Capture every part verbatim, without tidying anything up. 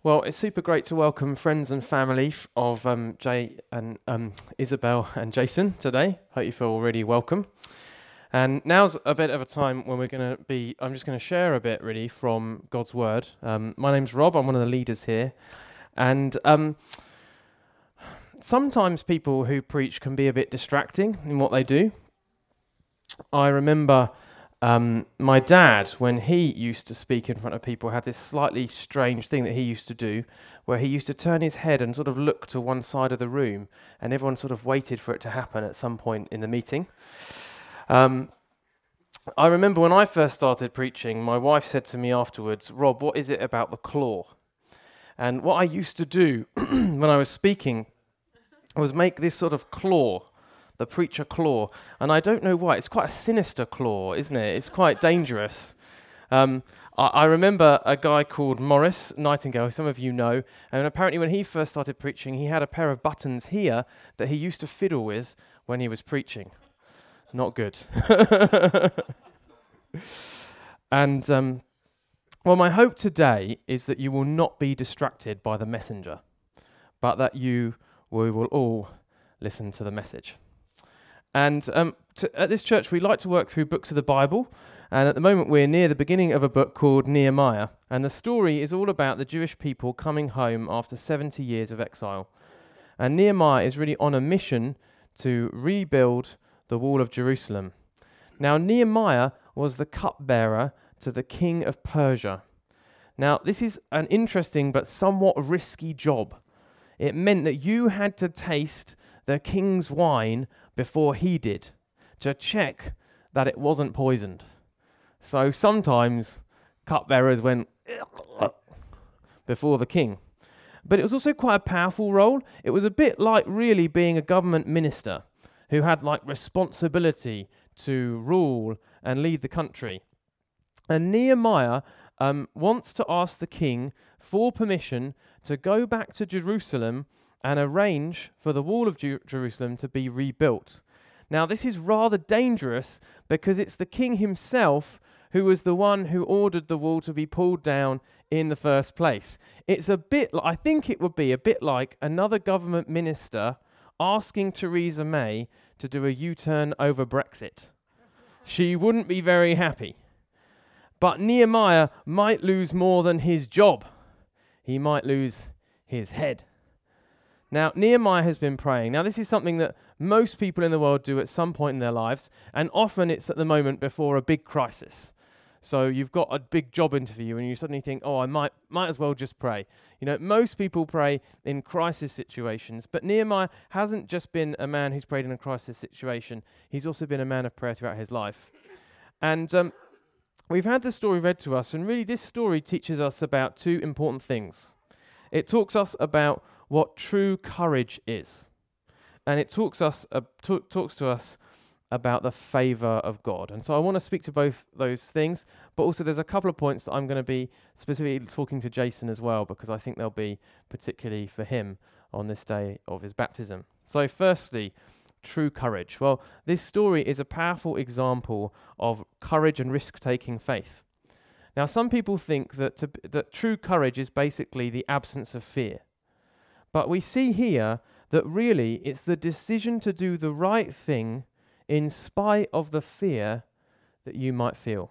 Well, it's super great to welcome friends and family f- of um, Jay and um, Isabel and Jason today. Hope you feel really welcome. And now's a bit of a time when we're going to be, I'm just going to share a bit really from God's Word. Um, my name's Rob, I'm one of the leaders here. And um, sometimes people who preach can be a bit distracting in what they do. I remember um, my dad, when he used to speak in front of people, had this slightly strange thing that he used to do, where he used to turn his head and sort of look to one side of the room, and everyone sort of waited for it to happen at some point in the meeting. Um, I remember when I first started preaching, my wife said to me afterwards, "Rob, what is it about the claw?" And what I used to do when I was speaking was make this sort of claw, the preacher claw. And I don't know why. It's quite a sinister claw, isn't it? It's quite dangerous. Um, I, I remember a guy called Maurice Nightingale, who some of you know, and apparently when he first started preaching, he had a pair of buttons here that he used to fiddle with when he was preaching. Not good. And, um, well, my hope today is that you will not be distracted by the messenger, but that you we will all listen to the message. And um, to, at this church, we like to work through books of the Bible. And at the moment, we're near the beginning of a book called Nehemiah. And the story is all about the Jewish people coming home after seventy years of exile. And Nehemiah is really on a mission to rebuild the wall of Jerusalem. Now, Nehemiah was the cupbearer to the king of Persia. Now, this is an interesting but somewhat risky job. It meant that you had to taste the king's wine before he did, to check that it wasn't poisoned. So sometimes cupbearers went before the king. But it was also quite a powerful role. It was a bit like really being a government minister who had like responsibility to rule and lead the country. And Nehemiah um, wants to ask the king for permission to go back to Jerusalem and arrange for the wall of Ju- Jerusalem to be rebuilt. Now, this is rather dangerous because it's the king himself who was the one who ordered the wall to be pulled down in the first place. It's a bit, li- I think it would be a bit like another government minister asking Theresa May to do a U-turn over Brexit. She wouldn't be very happy. But Nehemiah might lose more than his job. He might lose his head. Now, Nehemiah has been praying. Now, this is something that most people in the world do at some point in their lives, and often it's at the moment before a big crisis. So you've got a big job interview, and you suddenly think, oh, I might might as well just pray. You know, most people pray in crisis situations, but Nehemiah hasn't just been a man who's prayed in a crisis situation. He's also been a man of prayer throughout his life. And um, we've had the story read to us, and really this story teaches us about two important things. It talks us about what true courage is, and it talks us uh, t- talks to us about the favor of God. And so I want to speak to both those things, but also there's a couple of points that I'm going to be specifically talking to Jason as well, because I think they'll be particularly for him on this day of his baptism. So firstly, true courage. Well, this story is a powerful example of courage and risk-taking faith. Now, some people think that to, that true courage is basically the absence of fear. But we see here that really it's the decision to do the right thing in spite of the fear that you might feel.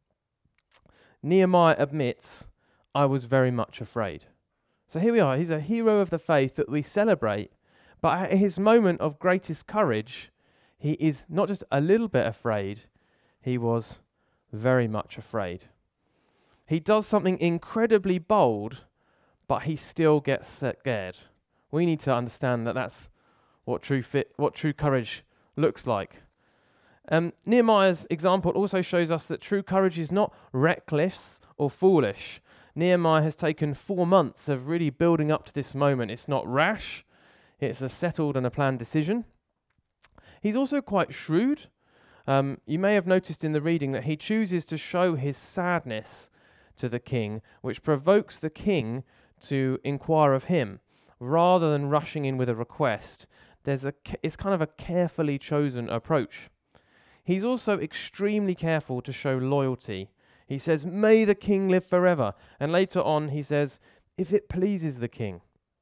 Nehemiah admits, I was very much afraid. So here we are. He's a hero of the faith that we celebrate. But at his moment of greatest courage, he is not just a little bit afraid, he was very much afraid. He does something incredibly bold, but he still gets scared. We need to understand that that's what true fit, what true courage looks like. Um, Nehemiah's example also shows us that true courage is not reckless or foolish. Nehemiah has taken four months of really building up to this moment. It's not rash. It's a settled and a planned decision. He's also quite shrewd. Um, you may have noticed in the reading that he chooses to show his sadness to the king, which provokes the king to inquire of him, rather than rushing in with a request. There's a, it's kind of a carefully chosen approach. He's also extremely careful to show loyalty. He says, may the king live forever. And later on he says, if it pleases the king.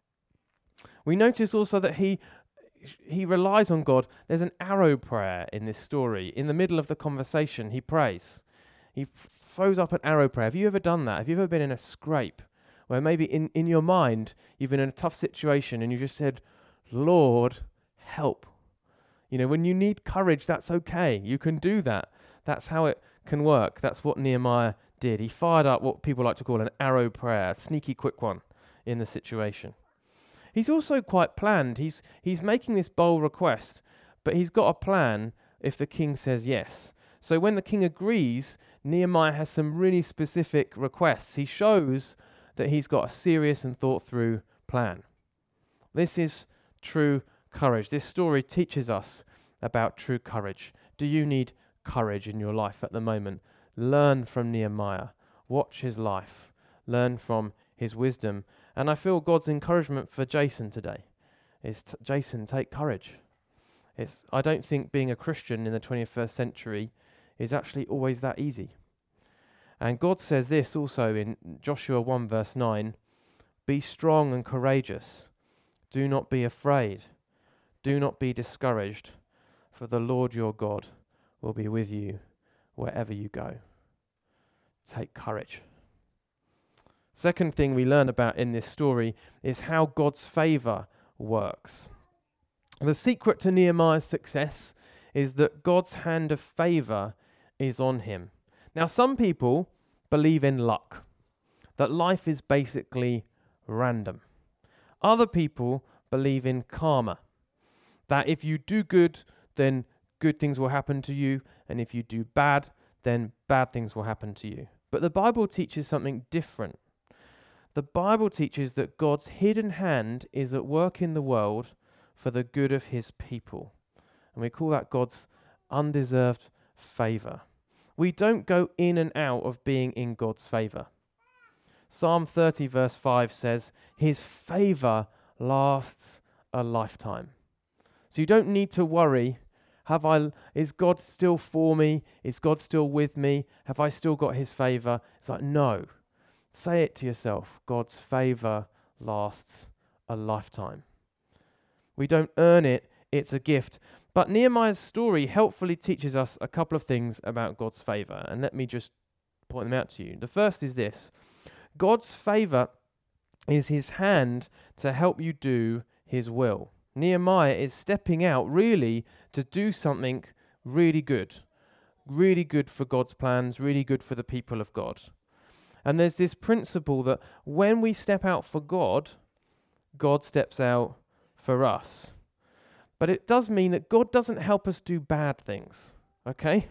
We notice also that he he relies on God. There's an arrow prayer in this story. In the middle of the conversation, he prays. He f- throws up an arrow prayer. Have you ever done that? Have you ever been in a scrape where maybe in, in your mind you've been in a tough situation and you just said, Lord, help. You know, when you need courage, that's okay. You can do that. That's how it can work. That's what Nehemiah did. He fired up what people like to call an arrow prayer, a sneaky quick one in the situation. He's also quite planned. He's he's making this bold request, but he's got a plan if the king says yes. So when the king agrees, Nehemiah has some really specific requests. He shows that he's got a serious and thought through plan. This is true courage. This story teaches us about true courage. Do you need courage in your life at the moment? Learn from Nehemiah. Watch his life. Learn from his wisdom. And I feel God's encouragement for Jason today is, t- Jason, take courage. It's, I don't think being a Christian in the twenty-first century is actually always that easy. And God says this also in Joshua one verse nine, be strong and courageous. Do not be afraid. Do not be discouraged, for the Lord your God will be with you wherever you go. Take courage. Second thing we learn about in this story is how God's favour works. The secret to Nehemiah's success is that God's hand of favour is on him. Now, some people believe in luck, that life is basically random. Other people believe in karma, that if you do good, then good things will happen to you, and if you do bad, then bad things will happen to you. But the Bible teaches something different. The Bible teaches that God's hidden hand is at work in the world for the good of his people. And we call that God's undeserved favour. We don't go in and out of being in God's favour. Psalm thirty verse five says, his favour lasts a lifetime. So you don't need to worry, have I, is God still for me? Is God still with me? Have I still got his favour? It's like, no. Say it to yourself. God's favour lasts a lifetime. We don't earn it. It's a gift. But Nehemiah's story helpfully teaches us a couple of things about God's favour. And let me just point them out to you. The first is this. God's favour is his hand to help you do his will. Nehemiah is stepping out really to do something really good. Really good for God's plans. Really good for the people of God. And there's this principle that when we step out for God, God steps out for us. But it does mean that God doesn't help us do bad things, okay?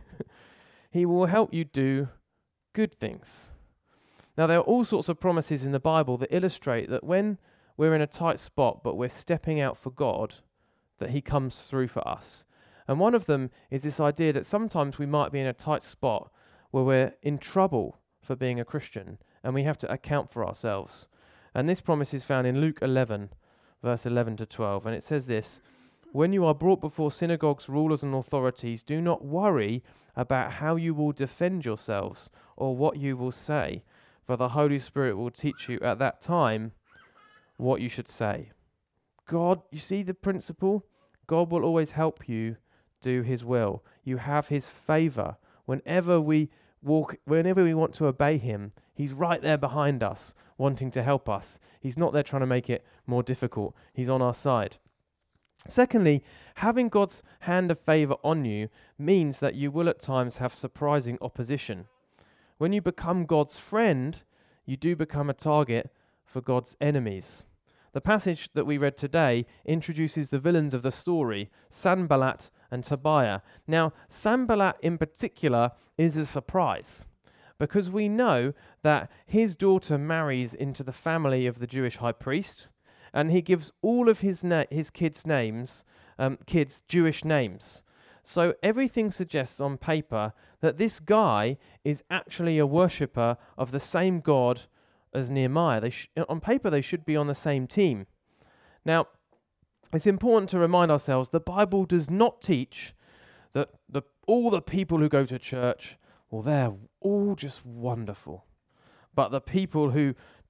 He will help you do good things. Now, there are all sorts of promises in the Bible that illustrate that when we're in a tight spot, but we're stepping out for God, that he comes through for us. And one of them is this idea that sometimes we might be in a tight spot where we're in trouble for being a Christian, and we have to account for ourselves. And this promise is found in Luke eleven, verse eleven to twelve, and it says this, when you are brought before synagogues, rulers and authorities, do not worry about how you will defend yourselves or what you will say, for the Holy Spirit will teach you at that time what you should say. God, you see the principle? God will always help you do his will. You have his favour. Whenever we walk, whenever we want to obey him, he's right there behind us, wanting to help us. He's not there trying to make it more difficult. He's on our side. Secondly, having God's hand of favour on you means that you will at times have surprising opposition. When you become God's friend, you do become a target for God's enemies. The passage that we read today introduces the villains of the story, Sanballat and Tobiah. Now, Sanballat in particular is a surprise because we know that his daughter marries into the family of the Jewish high priest, and he gives all of his na- his kids' names, um, kids' Jewish names. So everything suggests on paper that this guy is actually a worshipper of the same God as Nehemiah. They sh- on paper, they should be on the same team. Now, it's important to remind ourselves the Bible does not teach that the all the people who go to church, well, they're all just wonderful. But the people who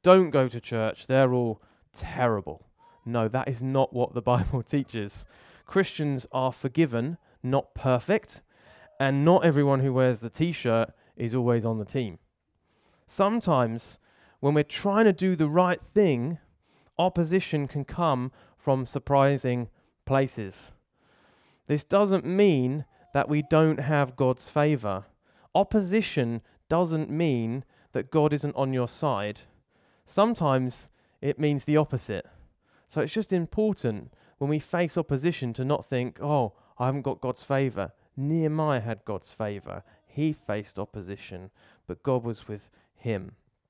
don't go to church, they're all terrible. No, that is not what the Bible teaches. Christians are forgiven, not perfect, and not everyone who wears the t-shirt is always on the team. Sometimes, when we're trying to do the right thing, opposition can come from surprising places. This doesn't mean that we don't have God's favor. Opposition doesn't mean that God isn't on your side. Sometimes it means the opposite. So it's just important when we face opposition to not think, oh, I haven't got God's favor. Nehemiah had God's favor. He faced opposition, but God was with him.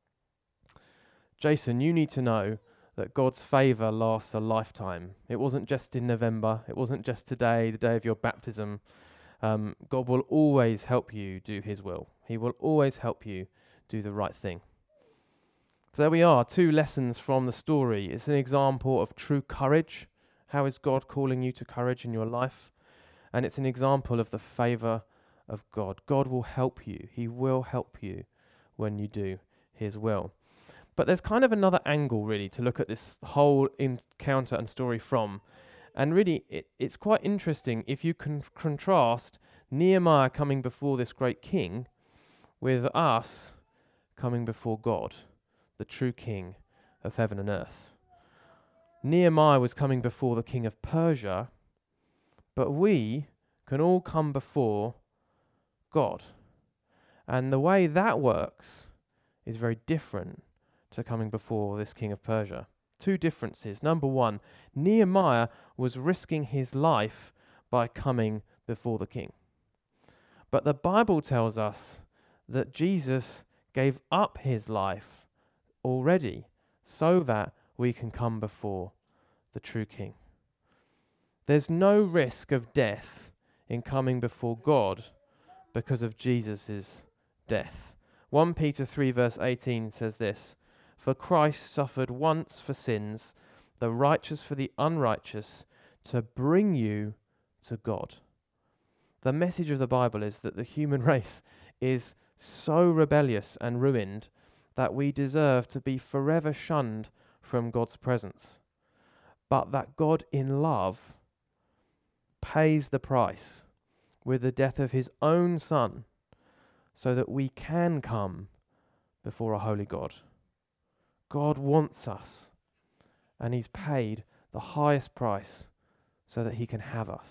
Jason, you need to know that God's favor lasts a lifetime. It wasn't just in November. It wasn't just today, the day of your baptism. Um, God will always help you do his will. He will always help you do the right thing. So there we are, two lessons from the story. It's an example of true courage. How is God calling you to courage in your life? And it's an example of the favor of God. God will help you. He will help you when you do his will. But there's kind of another angle, really, to look at this whole encounter and story from. And really, it, it's quite interesting if you can contrast Nehemiah coming before this great king with us coming before God, the true king of heaven and earth. Nehemiah was coming before the king of Persia, but we can all come before God. And the way that works is very different to coming before this king of Persia. Two differences. Number one, Nehemiah was risking his life by coming before the king. But the Bible tells us that Jesus gave up his life already so that we can come before the true king. There's no risk of death in coming before God because of Jesus' death. First Peter three verse eighteen says this, "For Christ suffered once for sins, the righteous for the unrighteous, to bring you to God." The message of the Bible is that the human race is so rebellious and ruined that we deserve to be forever shunned from God's presence. But that God in love pays the price with the death of his own Son so that we can come before a holy God. God wants us, and he's paid the highest price so that he can have us.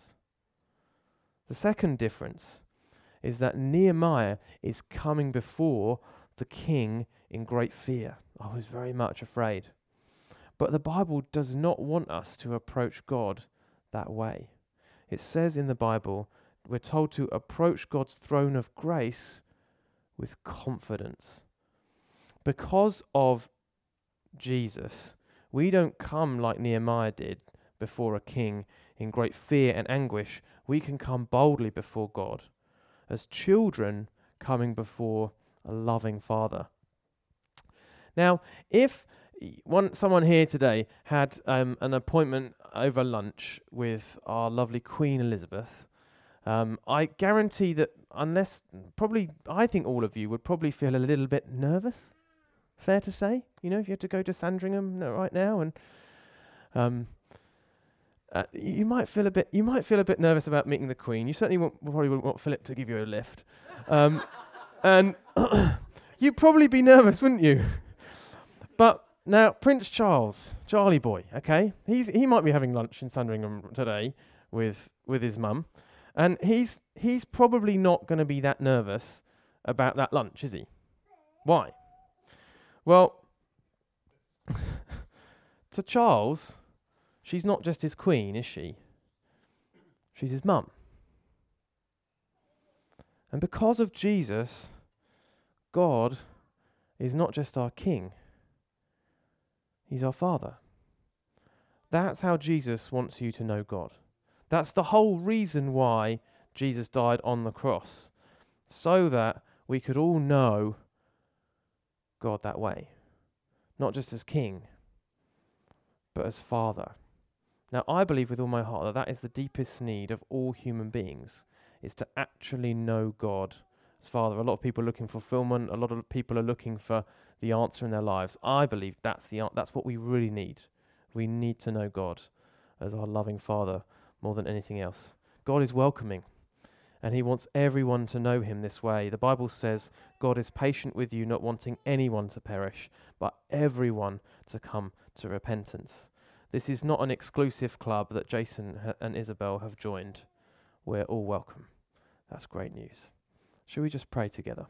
The second difference is that Nehemiah is coming before the king in great fear. I was very much afraid. But the Bible does not want us to approach God that way. It says in the Bible, we're told to approach God's throne of grace with confidence. Because of Jesus, we don't come like Nehemiah did before a king in great fear and anguish. We can come boldly before God as children coming before a loving Father. Now, if one someone here today had um, an appointment over lunch with our lovely Queen Elizabeth, um, I guarantee that unless, probably, I think all of you would probably feel a little bit nervous. Fair to say, you know, if you had to go to Sandringham right now, and um, uh, you might feel a bit, you might feel a bit nervous about meeting the Queen. You certainly won't, probably wouldn't want Philip to give you a lift, um, and you'd probably be nervous, wouldn't you? But now, Prince Charles, Charlie boy, okay, he's he might be having lunch in Sandringham today with with his mum, and he's he's probably not going to be that nervous about that lunch, is he? Why? Well, to Charles, she's not just his queen, is she? She's his mum. And because of Jesus, God is not just our king, he's our Father. That's how Jesus wants you to know God. That's the whole reason why Jesus died on the cross, so that we could all know God that way. Not just as king, but as Father. Now, I believe with all my heart that that is the deepest need of all human beings, is to actually know God As Father, a lot of people are looking for fulfillment. A lot of people are looking for the answer in their lives. I believe that's the an- that's what we really need. We need to know God as our loving Father more than anything else. God is welcoming, and he wants everyone to know him this way. The Bible says God is patient with you, not wanting anyone to perish, but everyone to come to repentance. This is not an exclusive club that Jason ha- and Isabel have joined. We're all welcome. That's great news. Shall we just pray together?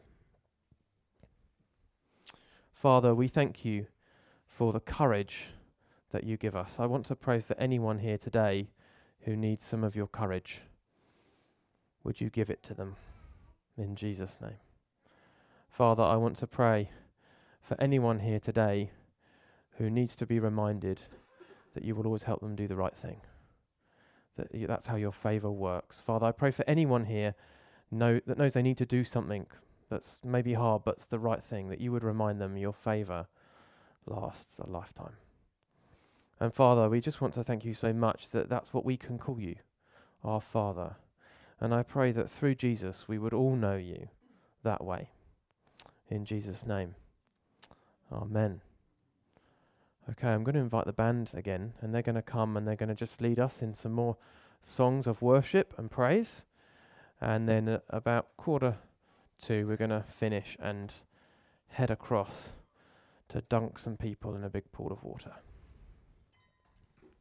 Father, we thank you for the courage that you give us. I want to pray for anyone here today who needs some of your courage. Would you give it to them in Jesus' name? Father, I want to pray for anyone here today who needs to be reminded that you will always help them do the right thing. That y- that's how your favor works. Father, I pray for anyone here know, that knows they need to do something that's maybe hard, but it's the right thing, that you would remind them your favor lasts a lifetime. And Father, we just want to thank you so much that that's what we can call you, our Father. And I pray that through Jesus we would all know you that way. In Jesus' name. Amen. Okay, I'm going to invite the band again, and they're going to come and they're going to just lead us in some more songs of worship and praise. And then at about quarter two, we're going to finish and head across to dunk some people in a big pool of water.